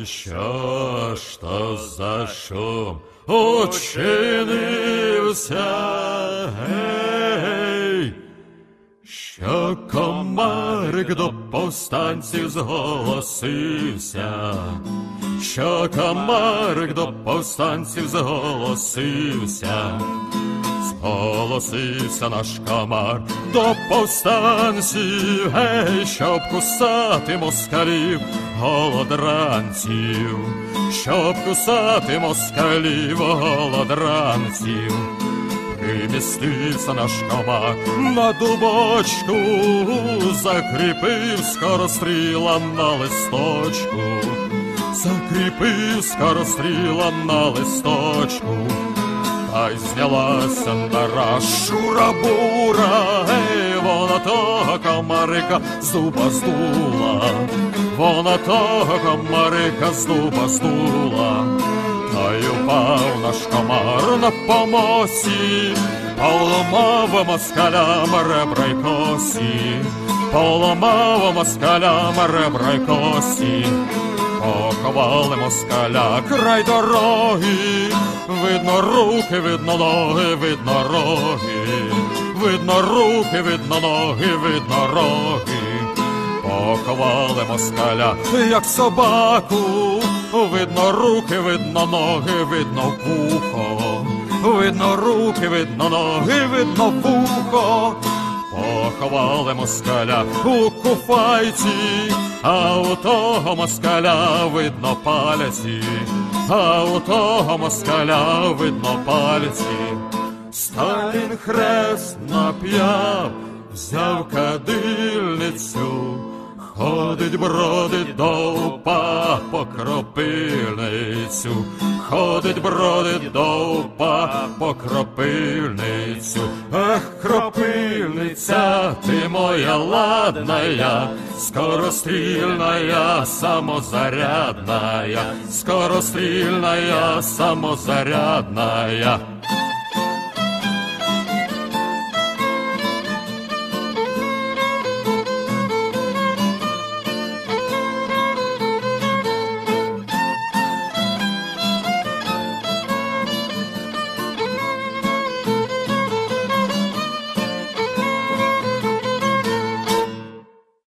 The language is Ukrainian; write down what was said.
Що ж то за шум учинився, гей, що комарик до повстанців зголосився, що комарик до повстанців зголосився. Зголосився наш комар до повстанців, гей, щоб кусати москалів, голодранців, щоб кусати москалів, голодранців. Примістився наш комар на дубочку, закріпив скоростріла на листочку, закріпив скоростріла на листочку. Та й знялася нараз шура-бура, гей, вона того комарика з дуба здула, вона того комарика з дуба здула. Та й упав наш комар на помості, поламав москалям ребра й кості, поламав москалям ребра й кості. Поховали москаля край дороги, видно руки, видно ноги, видно роги, видно руки, видно ноги, видно роги. Поховали москаля, як собаку, видно руки, видно ноги, видно вухо, видно руки, видно ноги, видно вухо. Поховали москаля у куфайці, а у того москаля видно пальці, а у того москаля видно пальці. Сталін хрест нап'яв, взяв кадильницю, ходить, бродить до упа по кропильницю, ходить, бродить до упа по кропильницю. Ах, кропильниця, ти моя ладная, скорострільная, самозарядная, скорострільная, самозарядная.